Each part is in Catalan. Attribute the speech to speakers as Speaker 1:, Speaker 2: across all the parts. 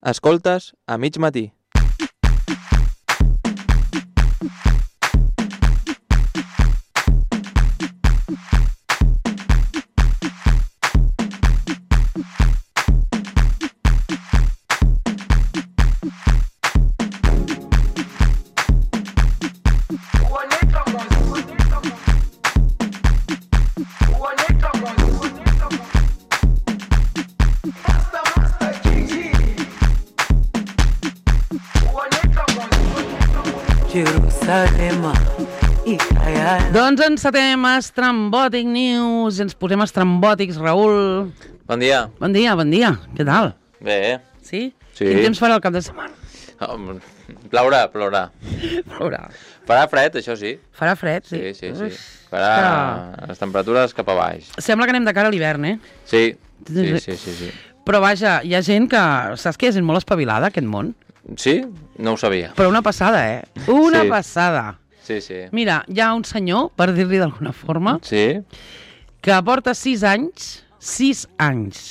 Speaker 1: Escoltes a mig matí.
Speaker 2: Doncs encetem Estrambòtic News i ens posem estrambòtics, Raül.
Speaker 1: Bon dia.
Speaker 2: Bon dia, bon dia. Què tal?
Speaker 1: Bé.
Speaker 2: Sí?
Speaker 1: Sí.
Speaker 2: Quin temps farà el cap de setmana?
Speaker 1: Plourà.
Speaker 2: Plourà.
Speaker 1: Farà fred, això sí.
Speaker 2: Farà fred, sí.
Speaker 1: Sí. Farà les temperatures cap a baix.
Speaker 2: Sembla que anem de cara a l'hivern, eh?
Speaker 1: Sí.
Speaker 2: Però vaja, hi ha gent que... Saps que hi ha gent molt espavilada, aquest món?
Speaker 1: Sí? No ho sabia.
Speaker 2: Però una passada, eh? Una passada.
Speaker 1: Sí.
Speaker 2: Mira, hi ha un senyor, per dir-li d'alguna forma,
Speaker 1: Sí?
Speaker 2: que porta 6 anys,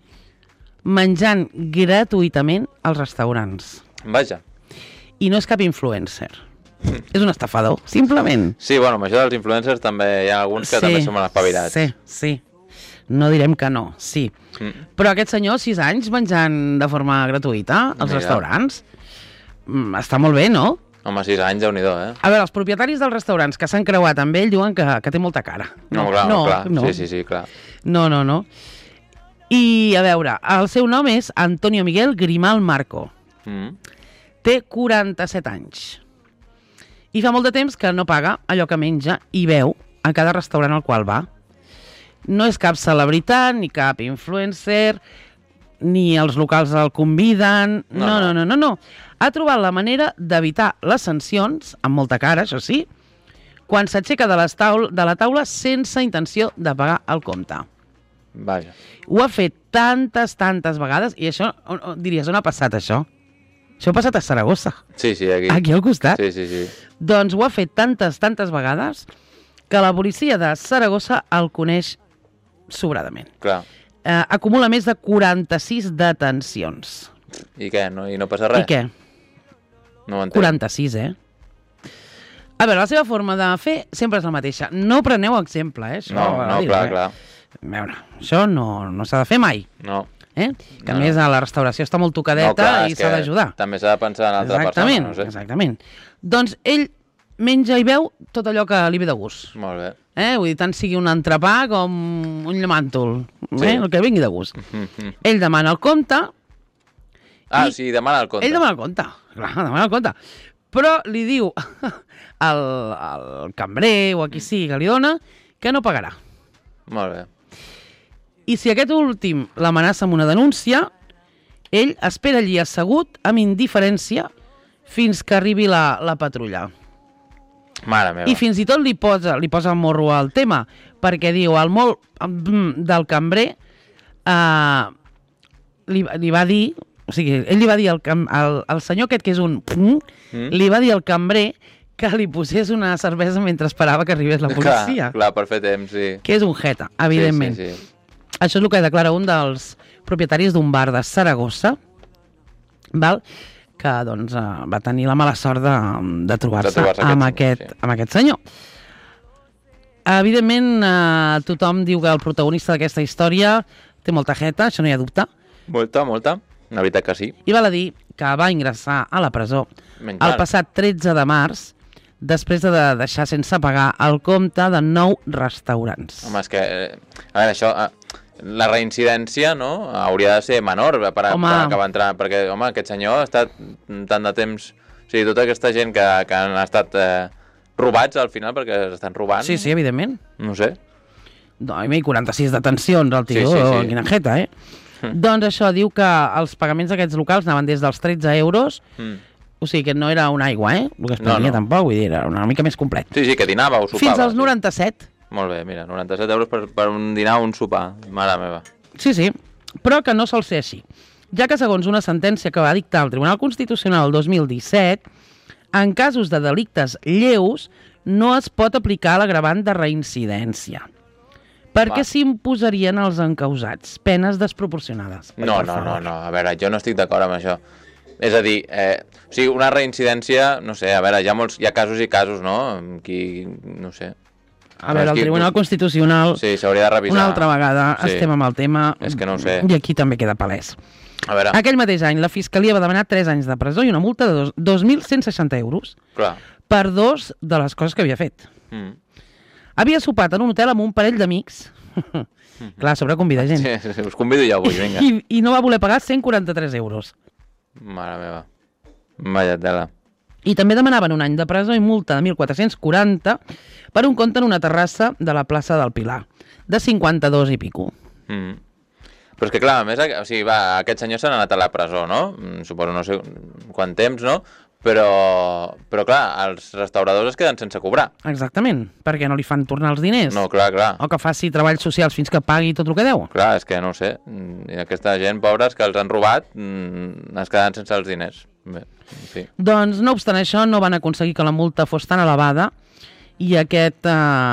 Speaker 2: menjant gratuïtament als restaurants.
Speaker 1: Vaja.
Speaker 2: I no és cap influencer. És un estafador, simplement.
Speaker 1: Sí, bueno, amb això dels influencers també hi ha alguns que també són molt espavilats.
Speaker 2: Sí. No direm que no, sí. Però aquest senyor, 6 anys, menjant de forma gratuïta als restaurants, està molt bé, no?
Speaker 1: Home, 6 anys, Déu-n'hi-do, eh?
Speaker 2: A veure, els propietaris dels restaurants que s'han creuat amb ell diuen que té molta cara.
Speaker 1: No, clar. Sí, clar.
Speaker 2: No. I, a veure, el seu nom és Antonio Miguel Grimal Marco. Té 47 anys. I fa molt de temps que no paga allò que menja i beu a cada restaurant al qual va. No és cap celebritat, ni cap influencer, ni els locals el conviden... No. Ha trobat la manera d'evitar les sancions, amb molta cara, això sí, quan s'aixeca de la taula sense intenció de pagar el compte.
Speaker 1: Vaja.
Speaker 2: Ho ha fet tantes vegades, i això, diries, on ha passat això? Això ha passat a Saragossa.
Speaker 1: Sí, aquí.
Speaker 2: Aquí al costat.
Speaker 1: Sí.
Speaker 2: Doncs ho ha fet tantes vegades que la policia de Saragossa el coneix sobradament.
Speaker 1: Clar.
Speaker 2: Acumula més de 46 detencions.
Speaker 1: I què? I no passa res?
Speaker 2: I què?
Speaker 1: No ho entenc.
Speaker 2: 46, A veure, la seva forma de fer sempre és la mateixa. No preneu exemple, Això,
Speaker 1: No, clar.
Speaker 2: A veure, això no s'ha de fer mai.
Speaker 1: No.
Speaker 2: Que a més a la restauració està molt tocadeta i s'ha d'ajudar.
Speaker 1: També s'ha de pensar en altra persona, no sé.
Speaker 2: Exactament. Doncs ell menja i beu tot allò que li ve de gust.
Speaker 1: Molt bé.
Speaker 2: Vull dir, tant sigui un entrepà com un llamàntol.
Speaker 1: Sí.
Speaker 2: El que vingui de gust. Ell demana el compte.
Speaker 1: Sí, demana el compte.
Speaker 2: Ell demana el compte. Clar, demana el compte. Però li diu al cambrer o a qui sigui que li dona que no pagarà.
Speaker 1: Molt bé.
Speaker 2: I si aquest últim l'amenaça amb una denúncia, ell espera allí assegut amb indiferència fins que arribi la patrulla.
Speaker 1: Mare meva.
Speaker 2: I fins i tot li posa morro al tema, perquè diu, el molt del cambrer li va dir, o sigui, ell li va dir al senyor aquest que és un li va dir al cambrer que li posés una cervesa mentre esperava que arribés la policia.
Speaker 1: Clar, per fer temps, sí.
Speaker 2: Que és un jeta, evidentment.
Speaker 1: Sí.
Speaker 2: Això és el que declara un dels propietaris d'un bar de Saragossa, que doncs, va tenir la mala sort de trobar-se amb aquest senyor. Evidentment, tothom diu que el protagonista d'aquesta història té molta jeta, això no hi ha dubte.
Speaker 1: Molta, la veritat que sí.
Speaker 2: I val a dir que va ingressar a la presó el passat 13 de març, després de deixar sense pagar el compte de 9 restaurants.
Speaker 1: Home, és que, a veure, això... La reincidència, no?, hauria de ser menor per acabar entrant, perquè, home, aquest senyor ha estat tant de temps... O sigui, tota aquesta gent que han estat robats al final, perquè s'estan robant...
Speaker 2: Sí, evidentment.
Speaker 1: No sé.
Speaker 2: No, i 46 detencions, el tio,
Speaker 1: sí.
Speaker 2: Quina jeta, Doncs això, diu que els pagaments d'aquests locals anaven des dels 13 euros, o sigui que no era una aigua, el que es prenia tampoc, vull dir, era una mica més complet.
Speaker 1: Sí, que dinava o sopava.
Speaker 2: Fins als 97.
Speaker 1: Molt bé, mira, 97 euros per un dinar o un sopar, mare meva.
Speaker 2: Sí, però que no sol ser així, ja que segons una sentència que va dictar el Tribunal Constitucional el 2017, en casos de delictes lleus no es pot aplicar l'agravant de reincidència. perquè s'imposarien als encausats penes desproporcionades.
Speaker 1: No, a veure, jo no estic d'acord amb això. És a dir, o sigui, una reincidència, no sé, a veure, hi ha casos i casos, no? No sé.
Speaker 2: A veure, el Tribunal Constitucional...
Speaker 1: Sí, s'hauria de revisar.
Speaker 2: Una altra vegada estem amb el tema...
Speaker 1: És que no ho sé.
Speaker 2: I aquí també queda palès.
Speaker 1: A veure...
Speaker 2: Aquell mateix any, la Fiscalia va demanar 3 anys de presó i una multa de 2.160 euros per 2 de les coses que havia fet. Havia sopat en un hotel amb un parell d'amics. Clar, a sobre convida gent.
Speaker 1: Sí, us convido jo avui, vinga.
Speaker 2: I no va voler pagar 143 euros.
Speaker 1: Mare meva. Vaya tela.
Speaker 2: I també demanaven un any de presó i multa de 1.440 per un compte en una terrassa de la plaça del Pilar, de 52 i pico.
Speaker 1: Però és que clar, a més, o sigui, aquest senyor s'ha anat a la presó, no? Suposo no sé quant temps, no? Però clar, els restauradors es queden sense cobrar.
Speaker 2: Exactament, perquè no li fan tornar els diners.
Speaker 1: No, clar.
Speaker 2: O que faci treballs socials fins que pagui tot el que deu.
Speaker 1: Clar, és que no ho sé. I aquesta gent, pobres, que els han robat, es queden sense els diners. Bé, en fi.
Speaker 2: Doncs, no obstant això, no van aconseguir que la multa fos tan elevada i aquest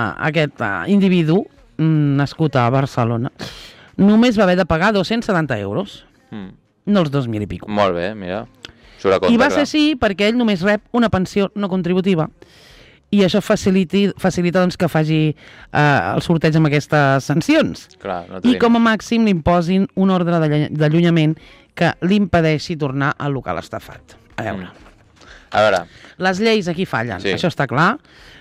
Speaker 2: individu, nascut a Barcelona, només va haver de pagar 270 euros. No els 2.000 i pico.
Speaker 1: Molt bé, mira. Compte,
Speaker 2: I va ser així perquè ell només rep una pensió no contributiva i això facilita doncs, que faci el sorteig amb aquestes sancions.
Speaker 1: Clar, no
Speaker 2: I com a màxim li imposin un ordre d'allunyament que li impedeixi tornar al local estafat. A veure. Les lleis aquí fallen, això està clar.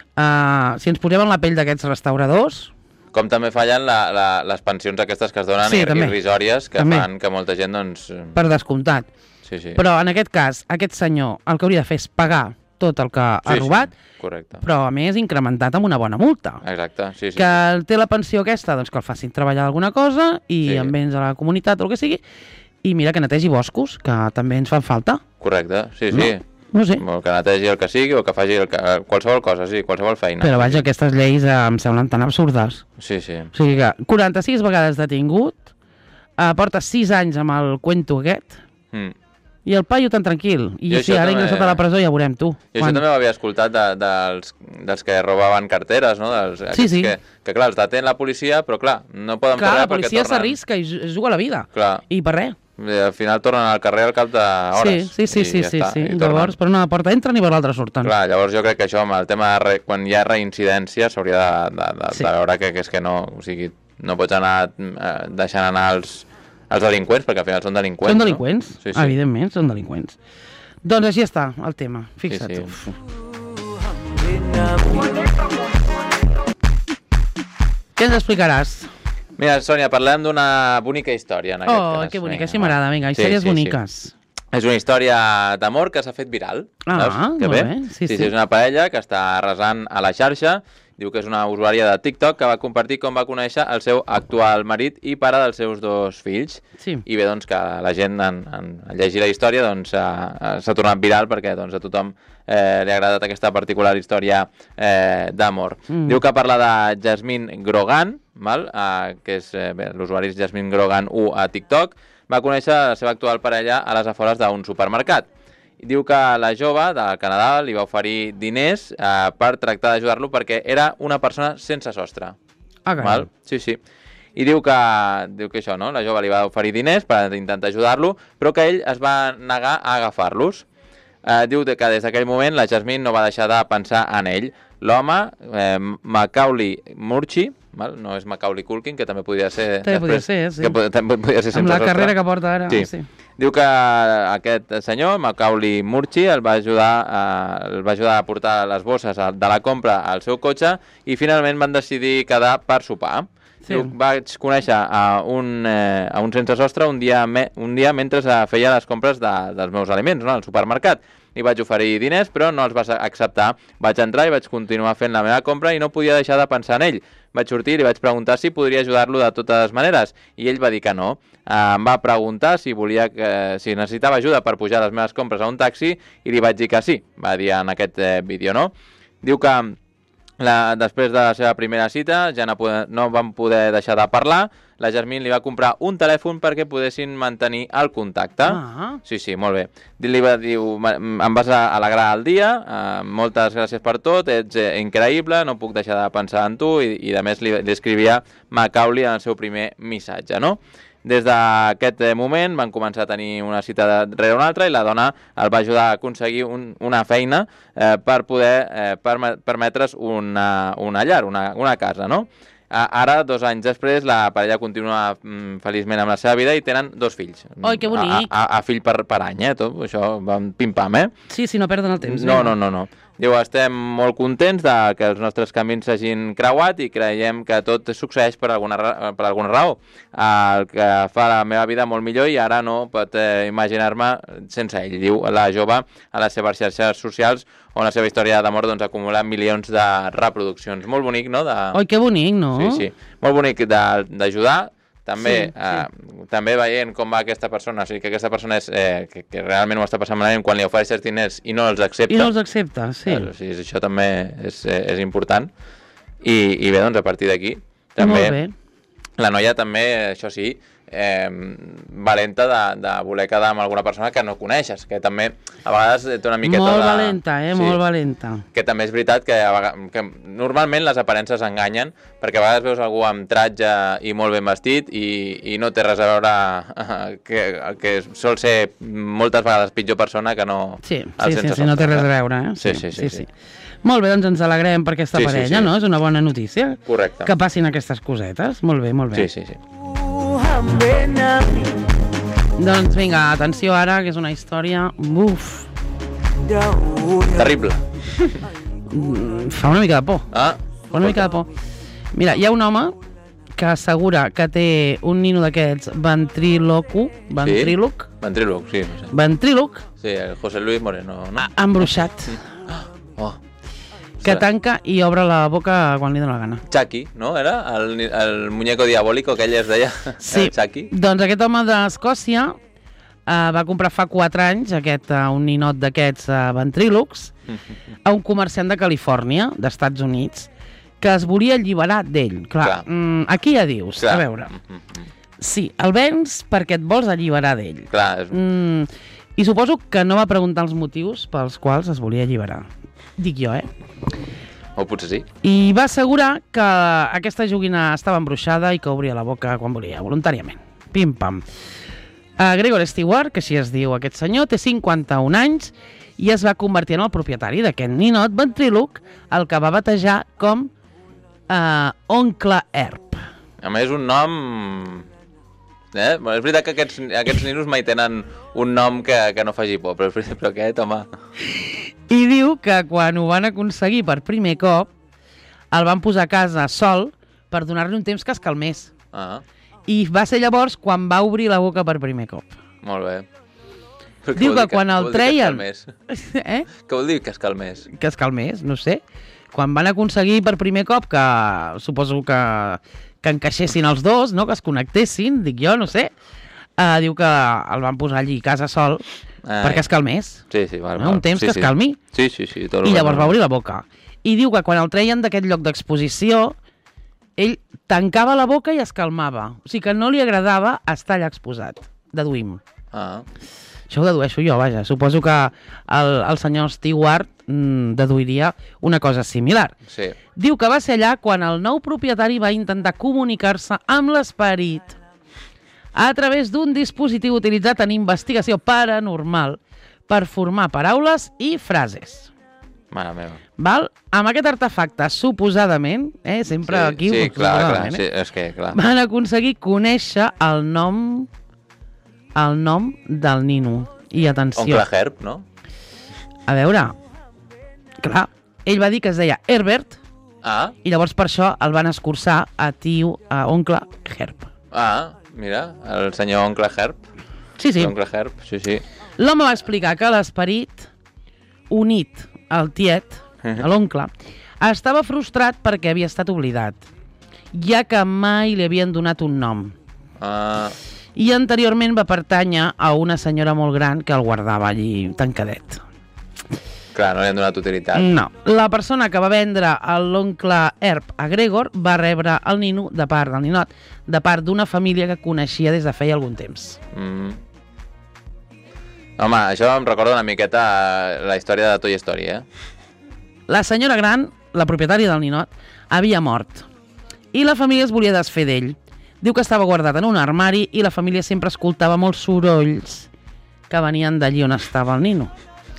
Speaker 2: Si ens posem en la pell d'aquests restauradors...
Speaker 1: Com també fallen les pensions aquestes que es donen irrisòries que fan que molta gent, doncs...
Speaker 2: Per descomptat.
Speaker 1: Sí.
Speaker 2: Però en aquest cas, aquest senyor el que hauria de fer és pagar tot el que ha robat, però a més incrementat amb una bona multa.
Speaker 1: Exacte, sí.
Speaker 2: Que té la pensió aquesta, doncs que el facin treballar alguna cosa i en béns a la comunitat o el que sigui, i mira que netegi boscos, que també ens fan falta.
Speaker 1: Correcte, sí.
Speaker 2: No sé.
Speaker 1: Que netegi el que sigui o que faci qualsevol cosa, qualsevol feina.
Speaker 2: Però vaja, aquestes lleis em semblen tan absurdes.
Speaker 1: Sí.
Speaker 2: O sigui que 46 vegades detingut, porta 6 anys amb el cuento aquest, i el paio tan tranquil. I si ara ingressat a la presó ja veurem, tu.
Speaker 1: I això també ho havia escoltat dels que robaven carteres, no?
Speaker 2: Sí.
Speaker 1: Que clar, els detén la policia, però clar, no poden
Speaker 2: fer res perquè tornen... Clar, la policia s'arrisca i es juga la vida.
Speaker 1: Clar.
Speaker 2: I per res.
Speaker 1: Al final tornen al carrer al cap d'hores.
Speaker 2: Sí. Llavors, per una porta entren i per l'altra surten.
Speaker 1: Clar, llavors jo crec que això, amb el tema quan hi ha reincidència, s'hauria de veure que és que no... O sigui, no pots anar deixant anar els delinqüents, perquè al final són delinqüents.
Speaker 2: Són delinqüents,
Speaker 1: no? Sí.
Speaker 2: Evidentment, són delinqüents. Doncs així està el tema, fixa't. Sí. Què ens explicaràs?
Speaker 1: Mira, Sònia, parlem d'una bonica història en aquest cas.
Speaker 2: Que bonica, així m'agrada, vinga, històries boniques.
Speaker 1: És una història d'amor que s'ha fet viral.
Speaker 2: Molt bé.
Speaker 1: Sí, és una parella que està arrasant a la xarxa. Diu que és una usuària de TikTok que va compartir com va conèixer el seu actual marit i pare dels seus 2 fills.
Speaker 2: Sí.
Speaker 1: I bé, doncs, que la gent, en llegir la història, doncs, s'ha tornat viral perquè doncs, a tothom li ha agradat aquesta particular història d'amor. Diu que parla de Jasmine Grogan, que és l'usuari Jasmine Grogan 1 a TikTok. Va conèixer la seva actual parella a les afores d'un supermercat. Diu que la jove del Canadà li va oferir diners per tractar d'ajudar-lo perquè era una persona sense sostre. Sí. I diu que això, no? La jove li va oferir diners per intentar ajudar-lo, però que ell es va negar a agafar-los. Diu que des d'aquell moment la Jasmine no va deixar de pensar en ell. L'home, Macaulay Murchie, no és Macaulay Culkin, que també podria ser...
Speaker 2: També podria ser, sí.
Speaker 1: També podria ser sense
Speaker 2: amb la
Speaker 1: sostre.
Speaker 2: carrera que porta ara, sí.
Speaker 1: Diu que aquest senyor, Macaulay Murchie, el va ajudar a portar les bosses de la compra al seu cotxe i finalment van decidir quedar per sopar. Sí. Diu, vaig conèixer a un sense sostre un dia mentre feia les compres dels meus aliments, no?, al supermercat. Li vaig oferir diners, però no els va acceptar. Vaig entrar i vaig continuar fent la meva compra i no podia deixar de pensar en ell. Vaig sortir i li vaig preguntar si podria ajudar-lo de totes maneres i ell va dir que no. Em va preguntar si necessitava ajuda per pujar les meves compres a un taxi i li vaig dir que sí, va dir en aquest vídeo, no? Diu que Després de la seva primera cita ja no van poder deixar de parlar. La Jasmine li va comprar un telèfon perquè poguessin mantenir el contacte. Sí, molt bé. Diu, em vas alegrar el dia, moltes gràcies per tot, ets increïble, no puc deixar de pensar en tu, i a més li escrivia Macaulay en el seu primer missatge, no? Des d'aquest moment van començar a tenir una cita darrere una altra i la dona el va ajudar a aconseguir una feina per poder permetre's una llar, una casa, no? Ara, 2 anys després, la parella continua feliçment amb la seva vida i tenen 2 fills.
Speaker 2: Oi, que bonic.
Speaker 1: A fill per any, tot això va pim-pam,
Speaker 2: Sí, no perden el temps.
Speaker 1: No. Diu, estem molt contents que els nostres camins s'hagin creuat i creiem que tot succeeix per alguna raó. El que fa la meva vida molt millor i ara no pot imaginar-me sense ell, diu la jove a les seves xarxes socials, on la seva història d'amor acumula milions de reproduccions. Molt bonic, no?
Speaker 2: Oi, que bonic, no?
Speaker 1: Sí. Molt bonic d'ajudar. També veient com va aquesta persona, o sigui que aquesta persona és que realment ho està passant malament quan li ofereixes diners i no els accepta.
Speaker 2: I no els accepta, sí.
Speaker 1: Això també és important. I bé, doncs a partir d'aquí també la noia també, això sí, valenta de voler quedar amb alguna persona que no coneixes, que també a vegades té una miqueta
Speaker 2: molt valenta, molt valenta.
Speaker 1: Que també és veritat que normalment les aparences enganyen, perquè a vegades veus algú amb tratge i molt ben vestit i no té res a veure que sol ser moltes vegades pitjor persona que no...
Speaker 2: Sí, no té res a veure,
Speaker 1: Sí.
Speaker 2: Molt bé, doncs ens alegrem per aquesta parella, no? És una bona notícia.
Speaker 1: Correcte.
Speaker 2: Que passin aquestes cosetes. Molt bé.
Speaker 1: Sí.
Speaker 2: Doncs vinga, atenció ara, que és una història... Uf!
Speaker 1: Terrible.
Speaker 2: Fa una mica de por. Fa una mica de por. Mira, hi ha un home que assegura que té un nino d'aquests ventríloc,
Speaker 1: sí.
Speaker 2: Ventríloc.
Speaker 1: Sí, el José Luis Moreno, no?
Speaker 2: Embruixat. Que tanca i obre la boca quan li dóna la gana.
Speaker 1: Chucky, no? Era? El muñeco diabólico que ell es deia.
Speaker 2: Sí,
Speaker 1: Chucky.
Speaker 2: Doncs aquest home d'Escòcia va comprar fa 4 anys un ninot d'aquests ventrílocs a un comerciant de Califòrnia, d'Estats Units, que es volia alliberar d'ell. Clar. Aquí ja dius, a veure. Sí, el vens perquè et vols alliberar d'ell.
Speaker 1: Clar.
Speaker 2: I suposo que no va preguntar els motius pels quals es volia alliberar. Dic jo,
Speaker 1: O potser sí.
Speaker 2: I va assegurar que aquesta joguina estava embruixada i que obria la boca quan volia, voluntàriament. Pim-pam. Gregor Stewart, que així es diu aquest senyor, té 51 anys i es va convertir en el propietari d'aquest ninot ventríloc, el que va batejar com Oncle Herb.
Speaker 1: A més, un nom... És veritat que aquests ninos mai tenen un nom que no faci por, però aquest, home...
Speaker 2: I diu que quan ho van aconseguir per primer cop, el van posar a casa sol per donar-li un temps que es calmés. I va ser llavors quan va obrir la boca per primer cop.
Speaker 1: Molt bé.
Speaker 2: Diu que quan el treien...
Speaker 1: Què vol dir que es calmés?
Speaker 2: Que es calmés, no sé. Quan van aconseguir per primer cop que suposo que encaixessin els dos, no? Que es connectessin, dic jo, no sé. Diu que el van posar allí a casa sol perquè es calmés.
Speaker 1: Sí, val.
Speaker 2: Un temps que es calmi.
Speaker 1: Sí.
Speaker 2: I llavors va obrir la boca. I diu que quan el treien d'aquest lloc d'exposició, ell tancava la boca i es calmava. O sigui que no li agradava estar allà exposat. Deduïm. Això ho dedueixo jo, vaja. Suposo que el senyor Stewart deduiria una cosa similar.
Speaker 1: Sí.
Speaker 2: Diu que va ser allà quan el nou propietari va intentar comunicar-se amb l'esperit a través d'un dispositiu utilitzat en investigació paranormal per formar paraules i frases.
Speaker 1: Mare meva.
Speaker 2: Val? Amb aquest artefacte, suposadament, sempre aquí...
Speaker 1: Sí, clar, és que, clar.
Speaker 2: Van aconseguir conèixer el nom del nino. I atenció...
Speaker 1: Oncle Herb, no?
Speaker 2: A veure, clar, ell va dir que es deia Herbert, i llavors per això el van escurçar a Oncle Herb.
Speaker 1: Mira, el senyor Oncle Herb.
Speaker 2: Sí.
Speaker 1: Oncle Herb, sí.
Speaker 2: L'home va explicar que l'esperit, unit al tiet, a l'oncle, estava frustrat perquè havia estat oblidat, ja que mai li havien donat un nom. I anteriorment va pertànyer a una senyora molt gran que el guardava allí tancadet.
Speaker 1: Clar, no li han donat utilitat.
Speaker 2: No. La persona que va vendre l'oncle Herb a Gregor va rebre el nino de part del ninot, de part d'una família que coneixia des de feia algun temps.
Speaker 1: Home, això em recorda una miqueta la història de Toy Story,
Speaker 2: La senyora gran, la propietària del ninot, havia mort i la família es volia desfer d'ell. Diu que estava guardat en un armari i la família sempre escoltava molts sorolls que venien d'allí on estava el nino.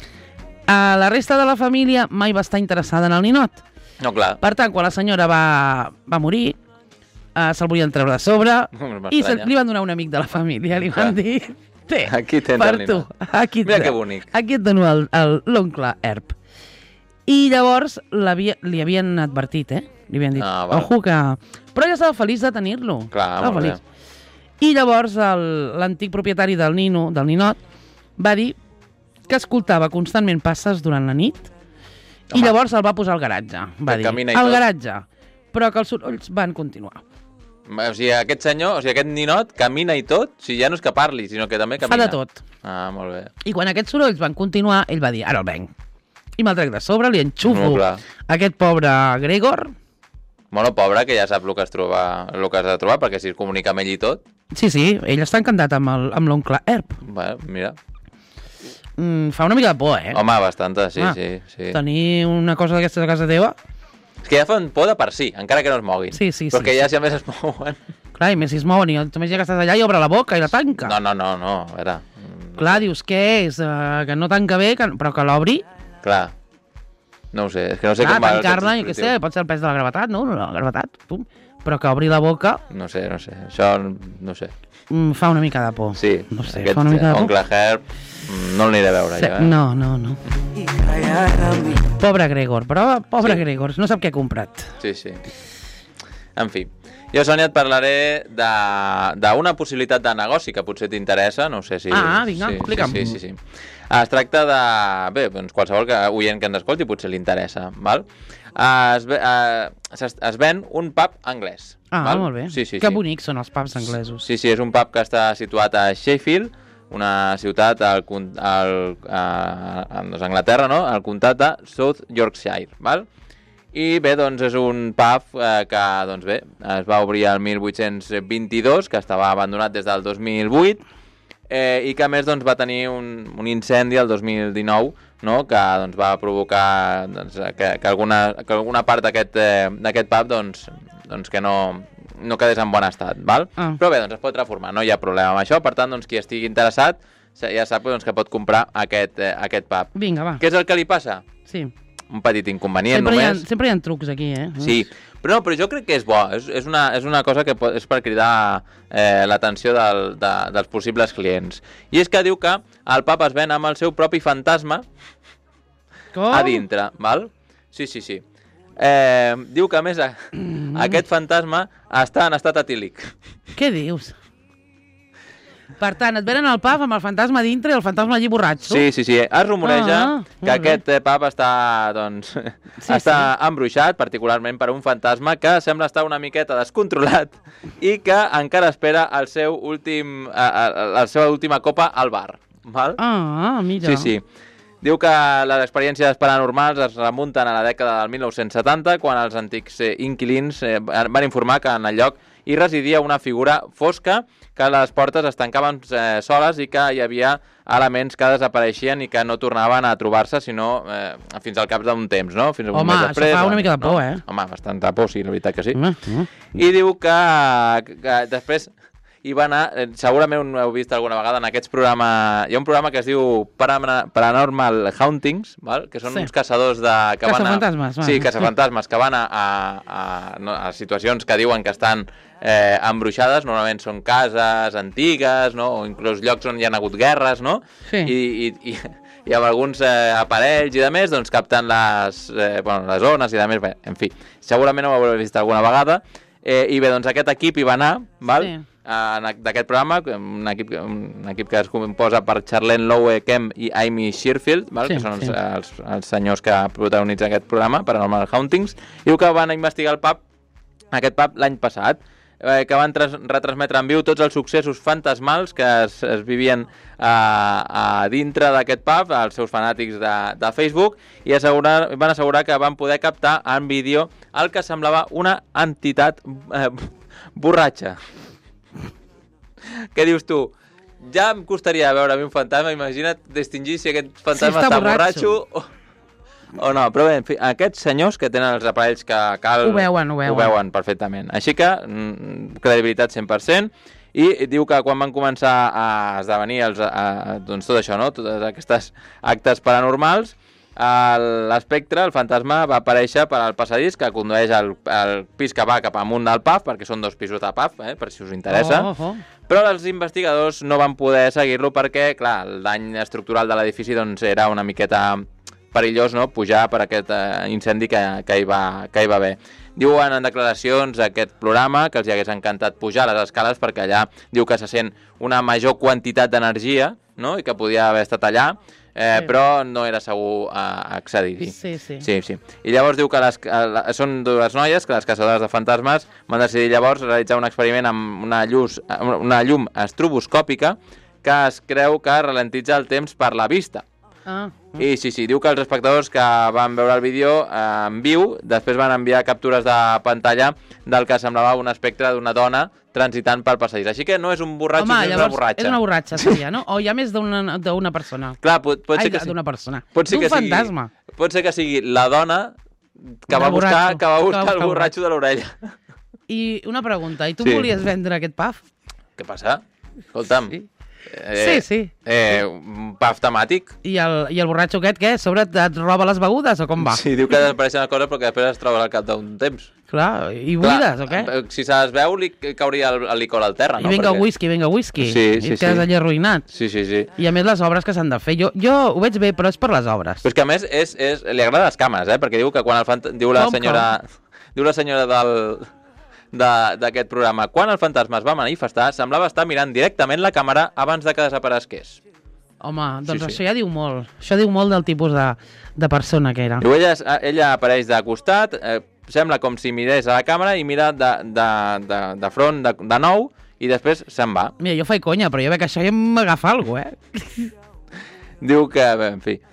Speaker 2: La resta de la família mai va estar interessada en el ninot.
Speaker 1: No, clar.
Speaker 2: Per tant, quan la senyora va morir, se'l volien treure de sobre i li van donar un amic de la família. Li van dir,
Speaker 1: aquí tens el ninot. Mira que bonic.
Speaker 2: Aquí et dono l'oncle Herb. I llavors li havien advertit, Li havien dit, ojo que... Però ella estava feliç de tenir-lo.
Speaker 1: Clar, molt bé.
Speaker 2: I llavors l'antic propietari del ninot va dir que escoltava constantment passes durant la nit i llavors el va posar al garatge. Va dir, al garatge, però que els sorolls van continuar.
Speaker 1: O sigui, aquest ninot camina i tot, o sigui, ja no és que parli, sinó que també camina.
Speaker 2: Fa de tot.
Speaker 1: Molt bé.
Speaker 2: I quan aquests sorolls van continuar, ell va dir, ara el venc. I me'l trec de sobre, li enxufo aquest pobre Gregor.
Speaker 1: Bueno, pobre, que ja sap el que has de trobar, perquè si es comunica amb ell i tot.
Speaker 2: Sí, ell està encantat amb l'oncle Herb.
Speaker 1: Bé, mira.
Speaker 2: Fa una mica de por,
Speaker 1: Home, bastanta, sí.
Speaker 2: Tenir una cosa d'aquestes a casa teva...
Speaker 1: És que ja fan por de per si, encara que no es moguin.
Speaker 2: Sí.
Speaker 1: Però que ja si a més es mouen...
Speaker 2: Clar, i més si es mouen, i només ja que estàs allà i obre la boca i la tanca.
Speaker 1: No, a veure...
Speaker 2: Clar, dius, què és? Que no tanca bé, però que l'obri?
Speaker 1: Clar. No ho sé, és que no sé com va...
Speaker 2: Tancar-la, jo què sé, pot ser el pes de la gravetat, no? La gravetat, pum. Però que obri la boca...
Speaker 1: No sé, això no sé.
Speaker 2: Fa una mica de por.
Speaker 1: Sí,
Speaker 2: no sé, fa una mica de por.
Speaker 1: Oncle Herb no l'aniré a veure, jo,
Speaker 2: No. Pobre Gregor, Gregor, no sap què ha comprat.
Speaker 1: Sí. En fi, jo, Sònia, et parlaré d'una possibilitat de negoci que potser t'interessa, no sé si...
Speaker 2: Vinga, explica'm.
Speaker 1: Sí. Es tracta de... Bé, doncs qualsevol oient que ens escolti potser li interessa, val? Es ven un pub anglès. Val?
Speaker 2: Molt bé.
Speaker 1: Sí.
Speaker 2: Que bonics són els pubs anglesos.
Speaker 1: Sí, és un pub que està situat a Sheffield, una ciutat a Anglaterra, no? Al comtat de South Yorkshire, val? I bé, doncs és un pub que, doncs bé, es va obrir el 1822, que estava abandonat des del 2008, i que a més doncs, va tenir un incendi el 2019, no? Que doncs, va provocar que alguna part d'aquest pub doncs, que no quedés en bon estat, val? Però bé, doncs es pot reformar, no hi ha problema amb això, per tant, doncs, qui estigui interessat ja sap doncs, que pot comprar aquest pub.
Speaker 2: Vinga, va.
Speaker 1: Què és el que li passa?
Speaker 2: Sí.
Speaker 1: Un petit inconvenient només.
Speaker 2: Sempre hi ha trucs aquí,
Speaker 1: Sí, però jo crec que és bo, és una cosa que és per cridar l'atenció dels possibles clients. I és que diu que el pub es ven amb el seu propi fantasma a dintre, val? Sí. Diu que a més aquest fantasma està en estat etílic.
Speaker 2: Què dius? Per tant, et venen al pub amb el fantasma dintre i el fantasma allí borratxo?
Speaker 1: Sí. Es rumoreja que aquest pub està embruixat, particularment per un fantasma que sembla estar una miqueta descontrolat i que encara espera la seva última copa al bar. Val?
Speaker 2: Mira.
Speaker 1: Sí. Diu que les experiències paranormals es remunten a la dècada del 1970, quan els antics inquilins van informar que en el lloc hi residia una figura fosca, que les portes es tancaven soles i que hi havia elements que desapareixien i que no tornaven a trobar-se sinó fins al cap d'un temps, no? Fins un mes després.
Speaker 2: Això fa una mica de por,
Speaker 1: Home, bastanta por, sí, la veritat que sí. I diu que després hi va anar, segurament ho heu vist alguna vegada en aquests programes, hi ha un programa que es diu Paranormal Hauntings, val? Que són uns caçadors
Speaker 2: caçafantasmes.
Speaker 1: Caçafantasmes que van a situacions que diuen que estan embruixades, normalment són cases antigues, no? O inclús llocs on hi ha hagut guerres, no?
Speaker 2: Sí.
Speaker 1: I amb alguns aparells i de més, doncs capten les ones i de més, bé, en fi, segurament ho haureu vist alguna vegada, i bé, doncs aquest equip hi va anar, val? Sí. D'aquest programa, un equip que es composa per Charlene Lowe Kemp i Amy Shearfield, val? Que són els senyors que protagonitzen aquest programa, Paranormal Hauntings, diu que van investigar aquest pub l'any passat. que van retransmetre en viu tots els successos fantasmals que es vivien a dintre d'aquest pub, els seus fanàtics de Facebook, i van assegurar que van poder captar en vídeo el que semblava una entitat borratxa. Què dius tu? Ja em costaria veure un fantasma, imagina't distingir si aquest fantasma està borratxo o no, però bé, en fi, aquests senyors que tenen els aparells que cal...
Speaker 2: Ho veuen
Speaker 1: perfectament. Així que, credibilitat 100%, i diu que quan van començar a esdevenir doncs tot això, no? Totes aquestes actes paranormals, l'espectre, el fantasma, va aparèixer per al passadís que condueix al pis que va cap amunt del pub, perquè són 2 pisos de pub, per si us interessa. Però els investigadors no van poder seguir-lo perquè, clar, el dany estructural de l'edifici doncs, era una miqueta perillós, no?, pujar per aquest incendi que hi va haver. Diuen en declaracions d'aquest programa que els hi hagués encantat pujar a les escales perquè allà diu que se sent una major quantitat d'energia, no?, i que podia haver estat allà, però no era segur accedir-hi. Sí. I llavors diu que són 2 noies, que les caçadores de fantasmes van decidir llavors realitzar un experiment amb una llum estroboscòpica que es creu que ralentitza el temps per la vista. I sí, diu que els espectadors que van veure el vídeo en viu després van enviar captures de pantalla del que semblava un espectre d'una dona transitant pel passadís. Així que no és un borratxo, és una borratxa.
Speaker 2: És una borratxa, seria, no? O hi ha més d'una persona?
Speaker 1: Clar, pot ser que sí.
Speaker 2: D'una persona.
Speaker 1: D'un
Speaker 2: fantasma.
Speaker 1: Pot ser que sigui la dona que va buscar el borratxo de l'orella.
Speaker 2: I una pregunta, i tu volies vendre aquest pub?
Speaker 1: Què passa? Escolta'm.
Speaker 2: Sí.
Speaker 1: Un pub temàtic.
Speaker 2: I el borratxo aquest, què? Sobre et roba les begudes o com va?
Speaker 1: Sí, diu que desapareixen les coses perquè després es troba al cap d'un temps.
Speaker 2: Clar, i buides o què?
Speaker 1: Si se'ls veu, li cauria el licor al terra, no?
Speaker 2: I vinga whisky.
Speaker 1: Sí.
Speaker 2: I et quedes allà arruïnat.
Speaker 1: Sí.
Speaker 2: I a més les obres que s'han de fer. Jo ho veig bé, però és per les obres.
Speaker 1: Però és que a més li agrada les càmeres, perquè diu que quan diu la senyora d'aquest programa, quan el fantasma es va manifestar, semblava estar mirant directament la càmera abans de que desaparegués.
Speaker 2: Home, doncs això ja diu molt. Això diu molt del tipus de persona que era.
Speaker 1: Diu, ella apareix de costat, sembla com si mirés a la càmera i mira de front de nou i després se'n va.
Speaker 2: Mira, jo faig conya, però jo veig que això ja m'agafa alguna cosa,
Speaker 1: Diu que, bé, en fi...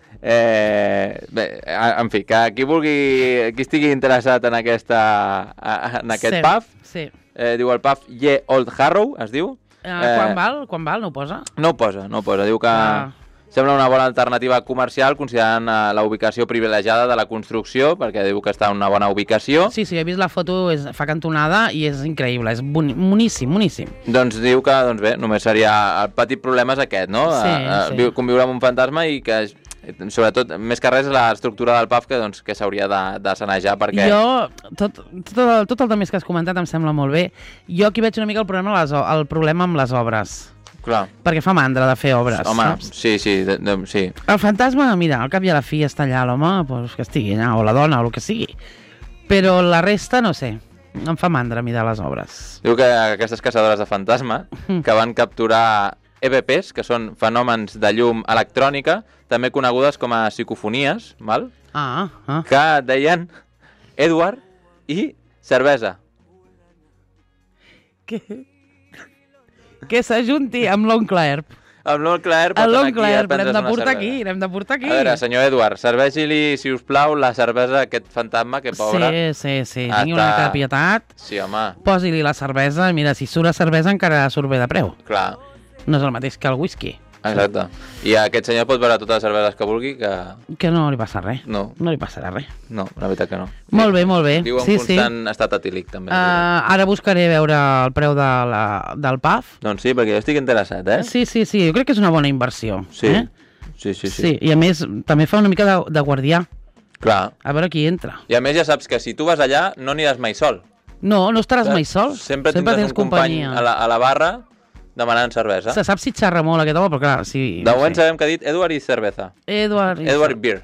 Speaker 1: que qui estigui interessat en aquest pub, diu el pub Ye Old Harrow, es diu.
Speaker 2: Quan val? No ho posa?
Speaker 1: No ho posa. Diu que sembla una bona alternativa comercial considerant la ubicació privilegiada de la construcció, perquè diu que està en una bona ubicació.
Speaker 2: Sí, he vist la foto, fa cantonada i és increïble, és boníssim.
Speaker 1: Doncs diu que, només seria... El petit problema és aquest, no? Conviure amb un fantasma i que... Sobretot, més que res, l'estructura del pub que s'hauria de sanejar perquè...
Speaker 2: Tot el més que has comentat em sembla molt bé. Jo aquí veig una mica el problema amb les obres.
Speaker 1: Clar.
Speaker 2: Perquè fa mandra de fer obres, saps?
Speaker 1: Sí.
Speaker 2: El fantasma, mira, al cap i a la fi està allà l'home, doncs que estigui allà, o la dona, o el que sigui. Però la resta, no sé, em fa mandra mirar les obres.
Speaker 1: Diu que aquestes caçadores de fantasma que van capturar EVPs, que són fenòmens de llum electrònica, també conegudes com a psicofonies, val? Que deien Edward i cervesa. Que
Speaker 2: s'ajunti amb l'oncle Herb.
Speaker 1: Amb l'oncle Herb pot anar aquí a prendre's una cervesa.
Speaker 2: L'hem de portar aquí.
Speaker 1: A veure, senyor Edward, serveixi-li, si us plau, la cervesa a aquest fantasma, que pobre.
Speaker 2: Sí. Tingui una mica de pietat.
Speaker 1: Sí, home.
Speaker 2: Posi-li la cervesa. Mira, si surt la cervesa encara surt bé de preu.
Speaker 1: Clar.
Speaker 2: No és el mateix que el whisky.
Speaker 1: Exacte. I aquest senyor pot beure totes les cerveses que vulgui,
Speaker 2: que no li passa res.
Speaker 1: No
Speaker 2: li passarà res.
Speaker 1: No, la veritat que no.
Speaker 2: Molt bé.
Speaker 1: Diu en constant estat etílic, també.
Speaker 2: Ara buscaré veure el preu del pub.
Speaker 1: Doncs sí, perquè jo estic interessat,
Speaker 2: Sí, jo crec que és una bona inversió.
Speaker 1: Sí.
Speaker 2: I a més, també fa una mica de guardià.
Speaker 1: Clar.
Speaker 2: A veure qui entra.
Speaker 1: I a més ja saps que si tu vas allà no aniràs mai sol.
Speaker 2: No estaràs mai sol.
Speaker 1: Sempre tindràs un company a la barra demanant cervesa.
Speaker 2: Se sap si xerra molt aquest home, però clar, sí...
Speaker 1: De moment sabem que ha dit Edward i cerveza.
Speaker 2: Edward
Speaker 1: Beer.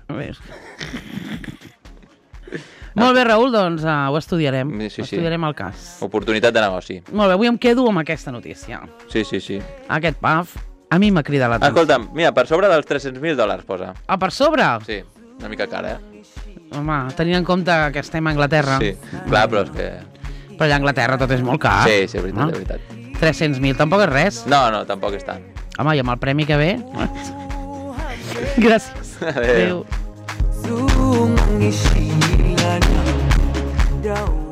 Speaker 2: Molt bé, Raül, doncs ho estudiarem.
Speaker 1: Sí.
Speaker 2: Estudiarem el cas.
Speaker 1: Oportunitat de negoci.
Speaker 2: Molt bé, avui em quedo amb aquesta notícia.
Speaker 1: Sí.
Speaker 2: Aquest pub, a mi m'ha cridat l'atenció.
Speaker 1: Escolta'm, mira, per sobre dels $300.000 posa.
Speaker 2: Per sobre?
Speaker 1: Sí, una mica cara,
Speaker 2: Home, tenint en compte que estem a Anglaterra.
Speaker 1: Sí, clar, però és que...
Speaker 2: Però allà a Anglaterra tot és molt car.
Speaker 1: Sí, és veritat.
Speaker 2: 300.000 tampoc és res.
Speaker 1: No, tampoc és tant.
Speaker 2: Home, i amb el premi que ve... Gràcies. Adéu.